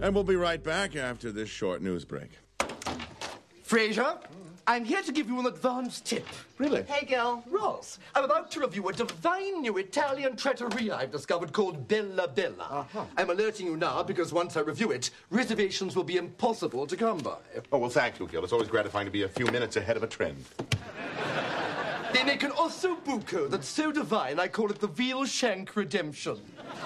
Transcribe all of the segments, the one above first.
And we'll be right back after this short news break. Frasier, I'm here to give you an advance tip. Really? Hey, Gil. Ross, I'm about to review a divine new Italian trattoria I've discovered called Bella Bella. I'm alerting you now because once I review it, reservations will be impossible to come by. Oh, well, thank you, Gil. It's always gratifying to be a few minutes ahead of a trend. They make an osso buco that's so divine I call it the veal shank redemption.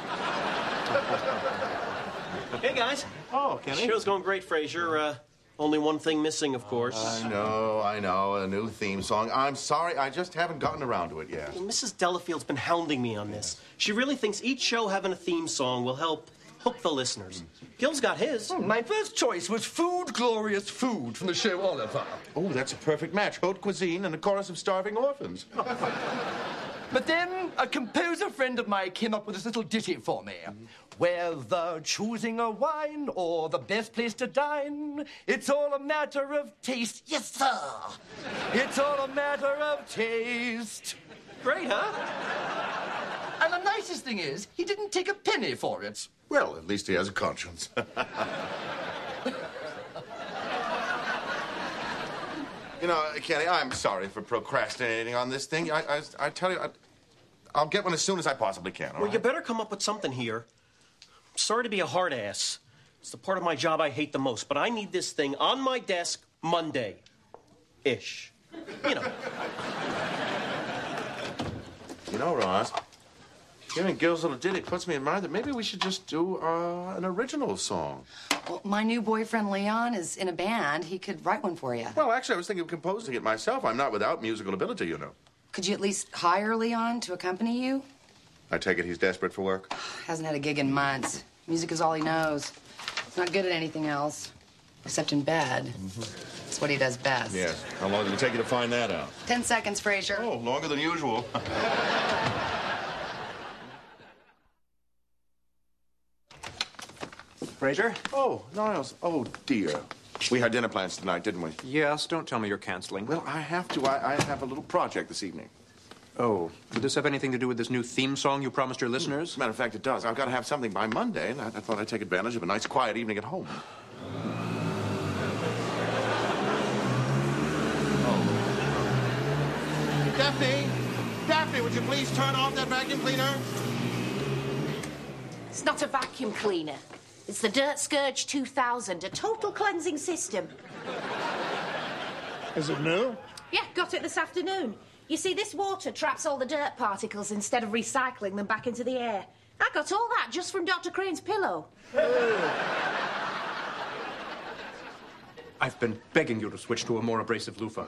Hey, guys. Oh, Kenny. Show's going great, Frasier. Only one thing missing, of course. I know. A new theme song. I'm sorry, I just haven't gotten around to it yet. Well, Mrs. Delafield's been hounding me on this. She really thinks each show having a theme song will help hook the listeners. Gil's got his. My first choice was Food Glorious Food from the show Oliver. Oh, that's a perfect match. Haute cuisine and a chorus of starving orphans. But then a composer friend of mine came up with this little ditty for me. Whether choosing a wine or the best place to dine, it's all a matter of taste. Yes, sir. It's all a matter of taste. Great, huh? And the nicest thing is, he didn't take a penny for it. Well, at least he has a conscience. You know, Kenny, I'm sorry for procrastinating on this thing. I tell you, I'll get one as soon as I possibly can, all Well, right? you better come up with something here. Sorry to be a hard ass. It's the part of my job I hate the most, but I need this thing on my desk Monday-ish. You know. You know, Ross, hearing Gil's little ditty puts me in mind that maybe we should just do an original song. Well, my new boyfriend, Leon, is in a band. He could write one for you. Well, actually, I was thinking of composing it myself. I'm not without musical ability, you know. Could you at least hire Leon to accompany you? I take it he's desperate for work? Hasn't had a gig in months. Music is all he knows. He's not good at anything else, except in bed. It's what he does best. Yes. How long did it take you to find that out? 10 seconds, Frasier. Oh, longer than usual. Frasier? Oh, Niles. Oh, dear. We had dinner plans tonight, didn't we? Yes, don't tell me you're canceling. Well, I have to. I have a little project this evening. Oh, would this have anything to do with this new theme song you promised your listeners? As a matter of fact, it does. I've got to have something by Monday, and I thought I'd take advantage of a nice, quiet evening at home. Oh. Daphne, would you please turn off that vacuum cleaner? It's not a vacuum cleaner. It's the Dirt Scourge 2000, a total cleansing system. Is it new? Yeah, got it this afternoon. You see, this water traps all the dirt particles instead of recycling them back into the air. I got all that just from Dr. Crane's pillow. I've been begging you to switch to a more abrasive loofah.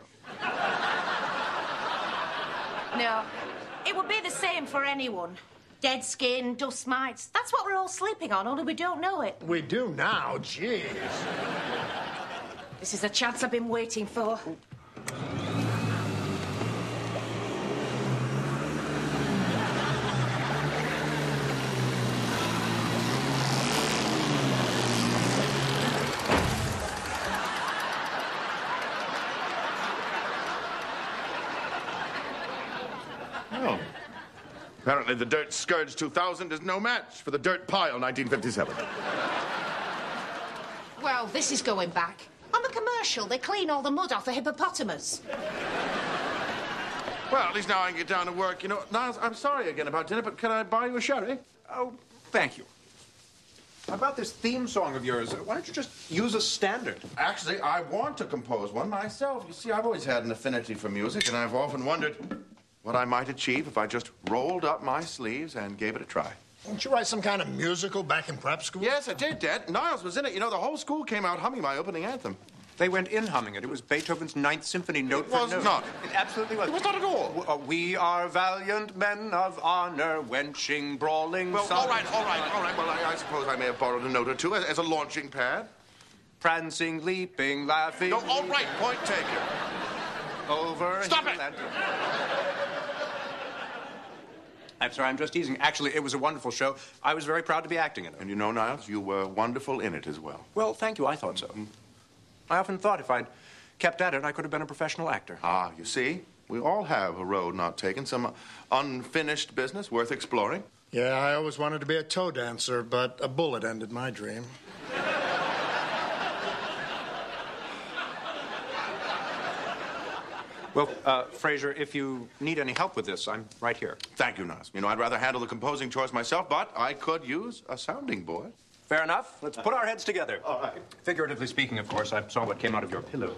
No, it would be the same for anyone. Dead skin, dust mites. That's what we're all sleeping on, only we don't know it. We do now, jeez. This is the chance I've been waiting for. Oh. Apparently the Dirt Scourge 2000 is no match for the Dirt Pile 1957. Well, this is going back. On the commercial, they clean all the mud off a hippopotamus. Well, at least now I can get down to work. You know, Niles, I'm sorry again about dinner, but can I buy you a sherry? Oh, thank you. About this theme song of yours, why don't you just use a standard? Actually, I want to compose one myself. You see, I've always had an affinity for music, and I've often wondered what I might achieve if I just rolled up my sleeves and gave it a try. Didn't you write some kind of musical back in prep school? Yes, I did, Dad. Niles was in it. You know, the whole school came out humming my opening anthem. They went in humming it. It was Beethoven's Ninth Symphony, note for note. It was not. It absolutely was. It was not at all. We are valiant men of honor, wenching, brawling. Well, all right. Well, I suppose I may have borrowed a note or two as a launching pad. Prancing, leaping, laughing. No, all right, point taken. Over. Stop it! I'm sorry, I'm just teasing. Actually, it was a wonderful show. I was very proud to be acting in it. And you know, Niles, you were wonderful in it as well. Well, thank you. I thought so. I often thought if I'd kept at it, I could have been a professional actor. Ah, you see? We all have a road not taken, some unfinished business worth exploring. Yeah, I always wanted to be a toe dancer, but a bullet ended my dream. Well, Fraser, if you need any help with this, I'm right here. Thank you, Nas. You know, I'd rather handle the composing chores myself, but I could use a sounding board. Fair enough. Let's put our heads together. All right. Figuratively speaking, of course, I saw what came out of your pillow.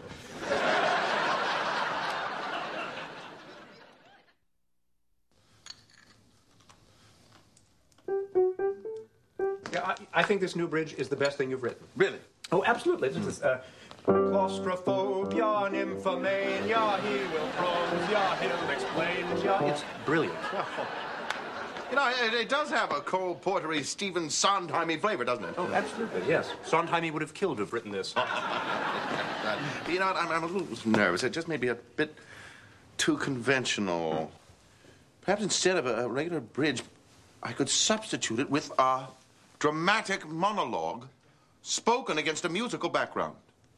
Yeah, I think this new bridge is the best thing you've written. Really? Oh, absolutely. This is, claustrophobia, nymphomania, he will prove, yeah, he'll explain, yeah. It's brilliant. You know, it does have a cold, portery, Stephen Sondheimy flavor, doesn't it? Oh, absolutely, yes. Sondheimy would have killed to have written this. You know, I'm a little nervous. It just may be a bit too conventional. Perhaps instead of a regular bridge, I could substitute it with a dramatic monologue spoken against a musical background.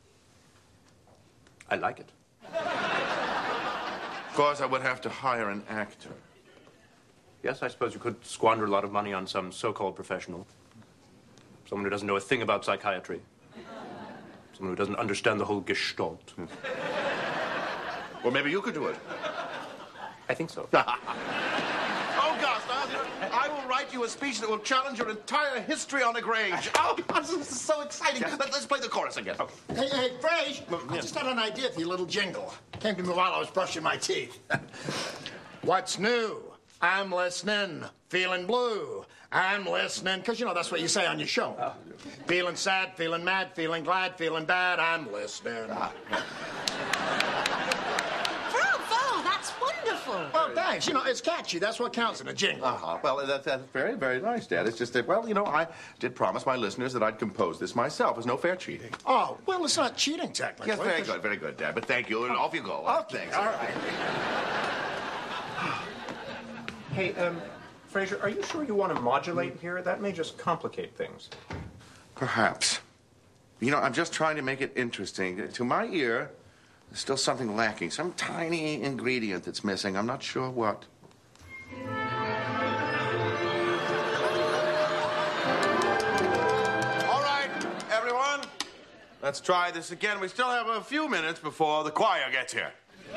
I like it. Of course, I would have to hire an actor. Yes, I suppose you could squander a lot of money on some so-called professional. Someone who doesn't know a thing about psychiatry. Someone who doesn't understand the whole gestalt. Well, maybe you could do it. I think so. Oh, gosh, I will write you a speech that will challenge your entire history on the Grange. Oh, this is so exciting. Let's play the chorus again. Okay. Hey, Frage, I just had an idea for your little jingle. Came to me while I was brushing my teeth. What's new? I'm listening. Feeling blue. I'm listening. Because, you know, that's what you say on your show. Feeling sad, feeling mad, feeling glad, feeling bad. I'm listening. Bravo, that's wonderful. Well, thanks. You know, it's catchy. That's what counts in a jingle. Well, that's very, very nice, Dad. It's just that, well, you know, I did promise my listeners that I'd compose this myself. There's no fair cheating. Oh, well, it's not cheating, technically. Yes, very good, Dad. But thank you, and off you go. Okay, Thanks. all right. Hey, Fraser, are you sure you want to modulate here? That may just complicate things. Perhaps. You know, I'm just trying to make it interesting. To my ear, there's still something lacking, some tiny ingredient that's missing. I'm not sure what. All right, everyone. Let's try this again. We still have a few minutes before the choir gets here.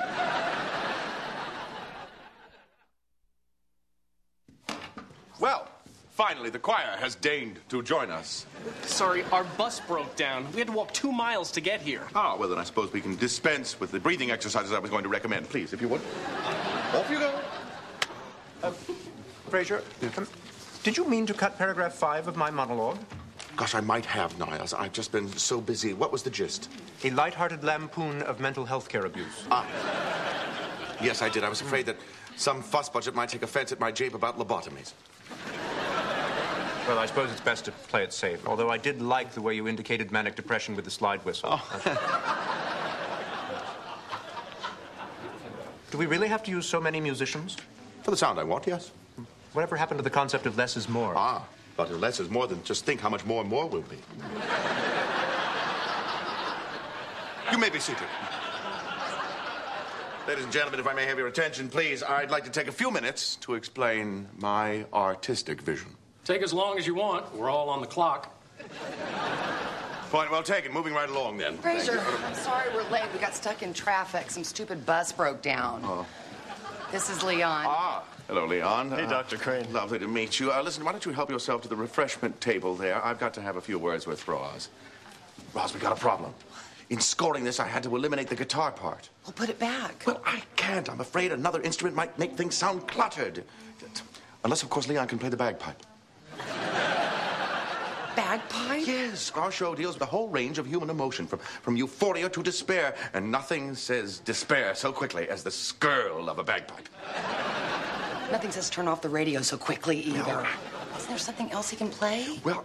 Well, finally, the choir has deigned to join us. Sorry, our bus broke down. We had to walk 2 miles to get here. Ah, well, then I suppose we can dispense with the breathing exercises I was going to recommend. Please, if you would. Off you go. Fraser, did you mean to cut paragraph 5 of my monologue? Gosh, I might have, Niles. I've just been so busy. What was the gist? A light-hearted lampoon of mental health care abuse. Yes, I did. I was afraid that some fuss budget might take offense at my jape about lobotomies. Well, I suppose it's best to play it safe, although I did like the way you indicated manic depression with the slide whistle. Do we really have to use so many musicians? For the sound I want, yes. Whatever happened to the concept of less is more? But if less is more, then just think how much more and more will be. You may be seated. Ladies and gentlemen, if I may have your attention, please, I'd like to take a few minutes to explain my artistic vision. Take as long as you want. We're all on the clock. Point well taken. Moving right along, then. Fraser, I'm sorry we're late. We got stuck in traffic. Some stupid bus broke down. Oh. This is Leon. Hello, Leon. Hey, Dr. Crane. Lovely to meet you. Listen, why don't you help yourself to the refreshment table there? I've got to have a few words with Roz. Roz, we got a problem. In scoring this, I had to eliminate the guitar part. Well, put it back. Well, I can't. I'm afraid another instrument might make things sound cluttered. Unless, of course, Leon can play the bagpipe. Bagpipe? Yes, our show deals with the whole range of human emotion, from euphoria to despair, and nothing says despair so quickly as the skirl of a bagpipe. Nothing says turn off the radio so quickly either. No. Isn't there something else he can play? Well,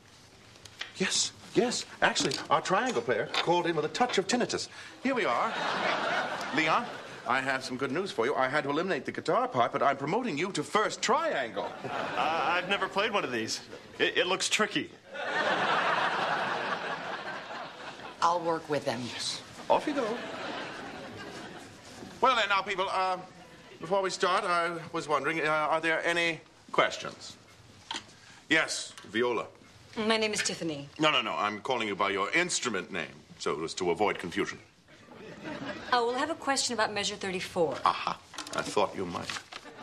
Yes. Actually, our triangle player called in with a touch of tinnitus. Here we are. Leon, I have some good news for you. I had to eliminate the guitar part, but I'm promoting you to first triangle. I've never played one of these. It looks tricky. I'll work with him. Yes. Off you go. Well, then, now, people, before we start, I was wondering, are there any questions? Yes, viola. My name is Tiffany. No. I'm calling you by your instrument name, so as to avoid confusion. Oh, we'll have a question about measure 34. Aha. I thought you might.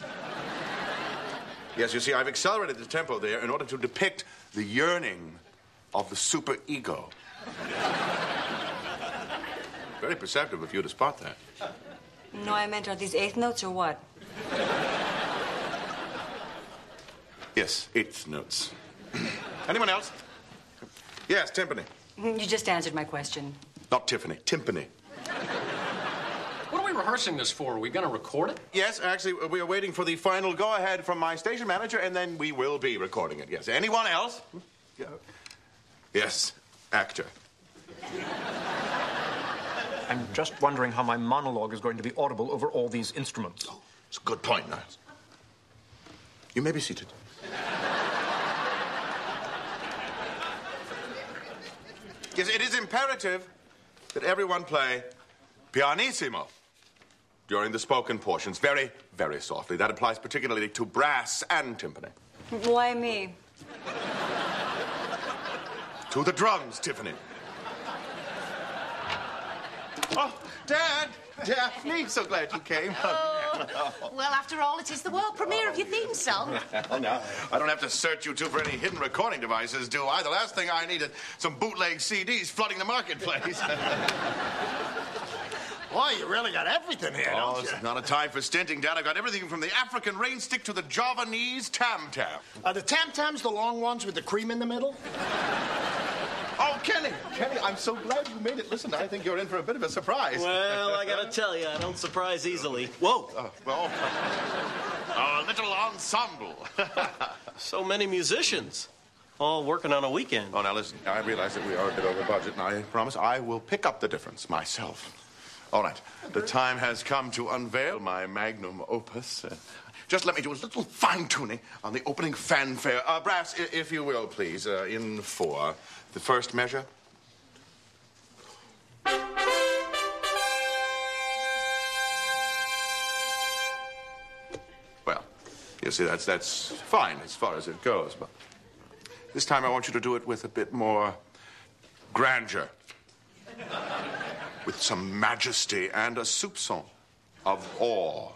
Yes, you see, I've accelerated the tempo there in order to depict the yearning of the superego. Very perceptive of you to spot that. No, I meant, are these eighth notes or what? Yes, eighth notes. Anyone else? Yes, timpani. You just answered my question. Not Tiffany, timpani. What are we rehearsing this for? Are we going to record it? Yes, actually, we are waiting for the final go-ahead from my station manager, and then we will be recording it. Yes. Anyone else? Yes, actor. I'm just wondering how my monologue is going to be audible over all these instruments. Oh, it's a good point, Niles. You may be seated. Yes, it is imperative that everyone play pianissimo during the spoken portions, very, very softly. That applies particularly to brass and timpani. Why me? To the drums, Tiffany. Oh, Dad! Daphne, so glad you came. Oh, well, after all, it is the world premiere of your theme song. Oh, no. I don't have to search you two for any hidden recording devices, do I? The last thing I need is some bootleg CDs flooding the marketplace. Boy, you really got everything here, don't you? It's not a time for stinting, Dad. I've got everything from the African rainstick to the Javanese tam-tam. Are the tam-tams the long ones with the cream in the middle? Oh, Kenny, I'm so glad you made it. Listen, I think you're in for a bit of a surprise. Well, I gotta tell you, I don't surprise easily. Whoa! Well, a little ensemble. So many musicians, all working on a weekend. Oh, now listen, I realize that we are a bit over budget, and I promise I will pick up the difference myself. All right, the time has come to unveil my magnum opus. Just let me do a little fine-tuning on the opening fanfare. Brass, if you will, please, in 4. The first measure. Well, you see, that's fine as far as it goes, but this time I want you to do it with a bit more grandeur. With some majesty and a soupçon of awe.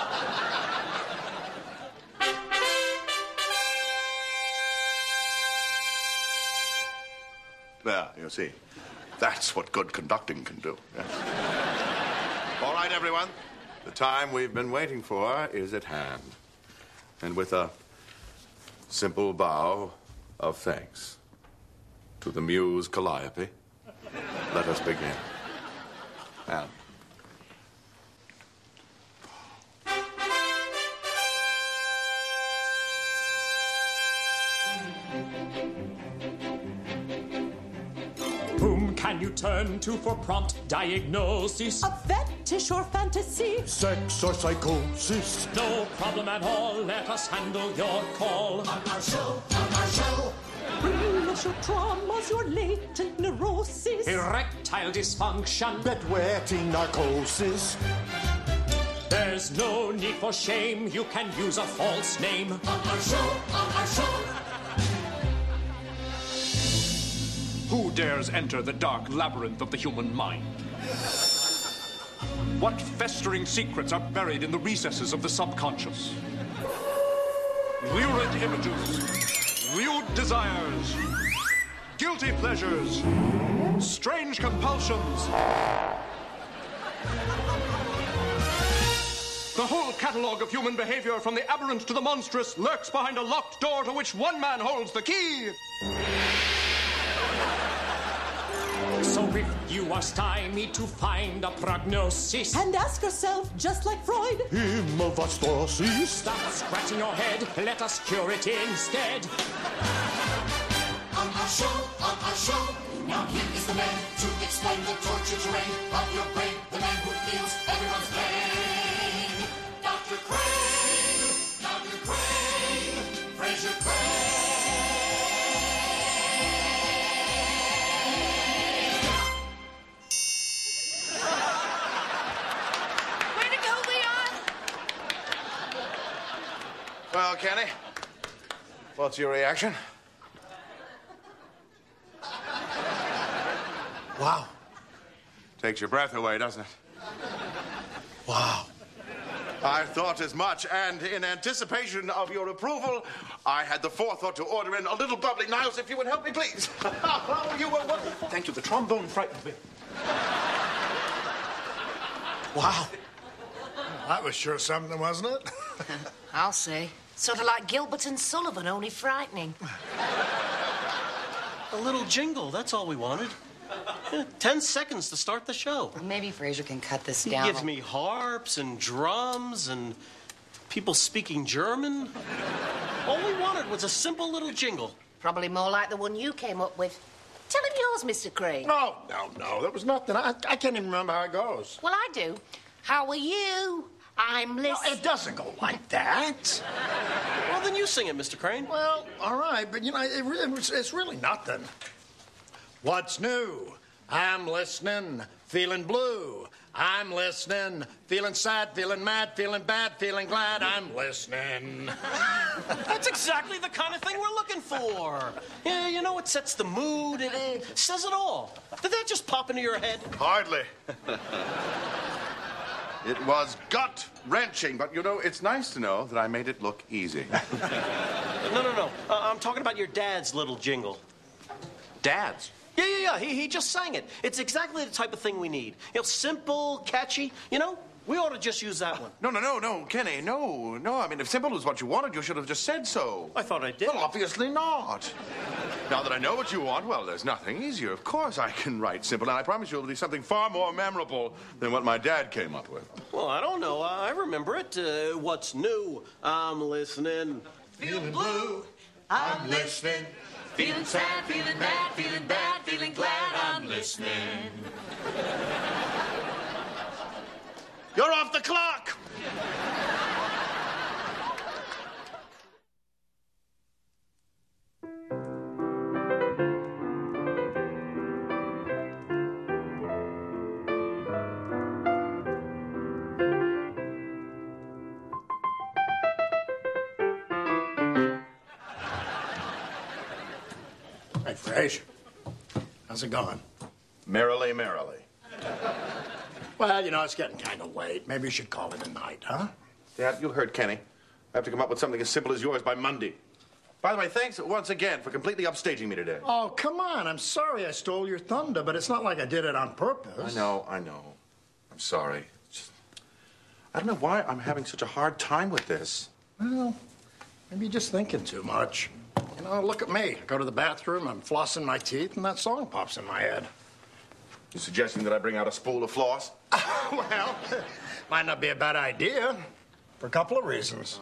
There, you see. That's what good conducting can do. Yes. All right, everyone. The time we've been waiting for is at hand. And with a simple bow of thanks to the muse Calliope, let us begin. And whom can you turn to for prompt diagnosis? A fetish or fantasy? Sex or psychosis? No problem at all, let us handle your call. On our show. Bring us your traumas, your latent neuroses. Erectile dysfunction. Bedwetting narcosis. There's no need for shame, you can use a false name. On our show. Who dares enter the dark labyrinth of the human mind? What festering secrets are buried in the recesses of the subconscious? Lurid images, lewd desires, guilty pleasures, strange compulsions. The whole catalogue of human behavior, from the aberrant to the monstrous, lurks behind a locked door to which one man holds the key. So if you are stymied to find a prognosis And ask yourself, just like Freud, Hemavastasis. stop scratching your head, let us cure it instead. on our show. Now here is the man to explain the torture terrain of your brain. The man who feels everyone's pain. Dr. Crane, Fraser Crane. Way to go, Leon! well, Kenny, what's your reaction? Wow. Takes your breath away, doesn't it? Wow. I thought as much, and in anticipation of your approval, I had the forethought to order in a little bubbly. Niles, if you would help me, please. Oh, you were wonderful. Thank you. The trombone frightened me. Wow. That was sure something, wasn't it? I'll say. Sort of like Gilbert and Sullivan, only frightening. A little jingle, that's all we wanted. 10 seconds to start the show. Maybe Fraser can cut this He down. gives me harps and drums and people speaking German. All we wanted was a simple little jingle. Probably more like the one you came up with. Tell him yours, Mr. Crane. No. There was nothing. I can't even remember how it goes. Well, I do. How are you? I'm listening. No, it doesn't go like that. Well, then you sing it, Mr. Crane. Well, all right, but, you know, it's really nothing. What's new? I'm listening, feeling blue. I'm listening, feeling sad, feeling mad, feeling bad, feeling glad. I'm listening. That's exactly the kind of thing we're looking for. Yeah, you know, it sets the mood. It says it all. Did that just pop into your head? Hardly. It was gut-wrenching, but, you know, it's nice to know that I made it look easy. No. I'm talking about your dad's little jingle. Dad's? Yeah. He just sang it. It's exactly the type of thing we need. You know, simple, catchy. You know, we ought to just use that one. No, Kenny, no. I mean, if simple was what you wanted, you should have just said so. I thought I did. Well, obviously not. Now that I know what you want, well, there's nothing easier. Of course I can write simple, and I promise you it'll be something far more memorable than what my dad came up with. Well, I don't know. I remember it. What's new? I'm listening. Feeling blue, I'm listening. Feeling sad, feeling mad, feeling bad, feeling glad, I'm listening. You're off the clock! Hey, Fraser. How's it going? Merrily. Well, you know, it's getting kind of late. Maybe you should call it a night, huh? Dad, you heard Kenny. I have to come up with something as simple as yours by Monday. By the way, thanks once again for completely upstaging me today. Oh, come on. I'm sorry I stole your thunder, but it's not like I did it on purpose. I know. I'm sorry. I don't know why I'm having such a hard time with this. Well, maybe you're just thinking too much. You know, look at me. I go to the bathroom, I'm flossing my teeth, and that song pops in my head. You suggesting that I bring out a spool of floss? Well, might not be a bad idea for a couple of reasons.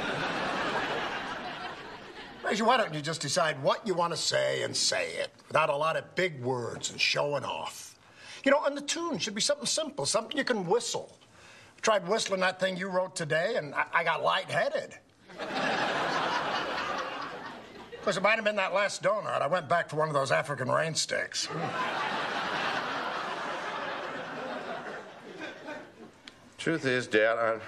Fraser, why don't you just decide what you want to say and say it without a lot of big words and showing off? You know, and the tune should be something simple, something you can whistle. I tried whistling that thing you wrote today, and I got lightheaded. Of course, it might have been that last donut. I went back to one of those African rain sticks. Truth is, Dad,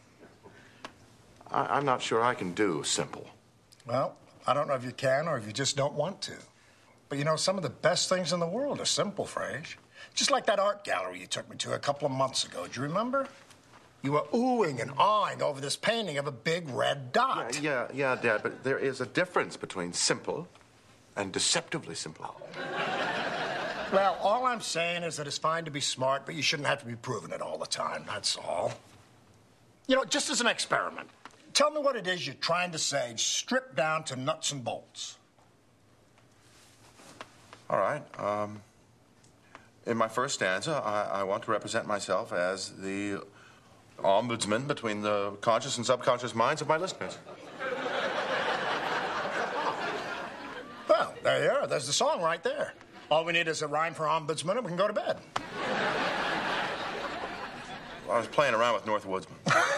I'm not sure I can do simple. Well, I don't know if you can or if you just don't want to. But you know, some of the best things in the world are simple, Frage. Just like that art gallery you took me to a couple of months ago. Do you remember? You were oohing and awing over this painting of a big red dot. Yeah, Dad, but there is a difference between simple and deceptively simple. Well, all I'm saying is that it's fine to be smart, but you shouldn't have to be proving it all the time, that's all. You know, just as an experiment, tell me what it is you're trying to say, stripped down to nuts and bolts. All right. In my first stanza, I want to represent myself as the ombudsman between the conscious and subconscious minds of my listeners. Well, there you are. There's the song right there. All we need is a rhyme for ombudsman and we can go to bed. I was playing around with North Woodsman.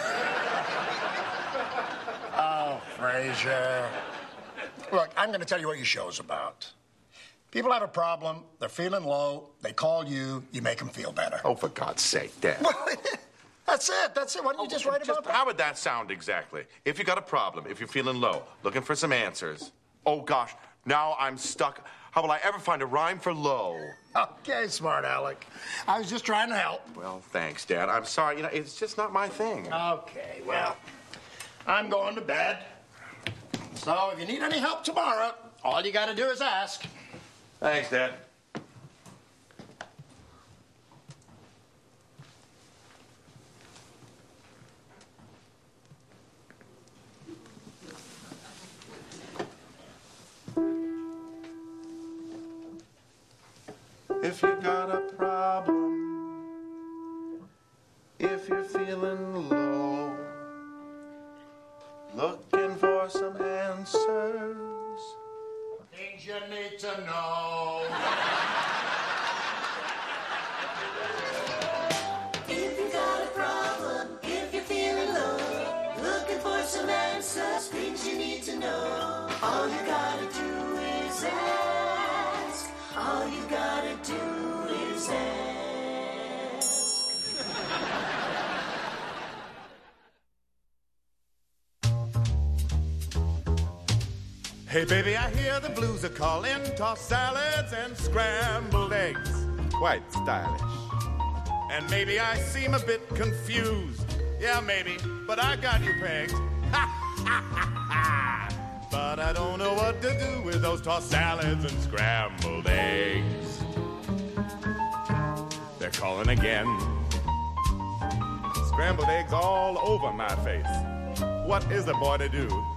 Oh, Fraser. Look, I'm going to tell you what your show's about. People have a problem, they're feeling low, they call you, you make them feel better. Oh, for God's sake, Dad. That's it. Why don't you just write about that? How would that sound exactly? If you got a problem, if you're feeling low, looking for some answers. Oh, gosh, now I'm stuck. How will I ever find a rhyme for low? Okay, smart Alec. I was just trying to help. Well, thanks, Dad. I'm sorry. It's just not my thing. Okay, well, I'm going to bed. So if you need any help tomorrow, all you got to do is ask. Thanks, Dad. If you got a problem, if you're feeling low, looking for some answers, things you need to know. If you got a problem, if you're feeling low, looking for some answers, things you need to know. All you gotta do is ask. All you gotta do is ask. Hey, baby, I hear the blues are calling. Tossed salads and scrambled eggs. Quite stylish. And maybe I seem a bit confused. Yeah, maybe, but I got you pegged. Ha, ha, ha, ha. But I don't know what to do with those tossed salads and scrambled eggs. They're calling again. Scrambled eggs all over my face. What is a boy to do?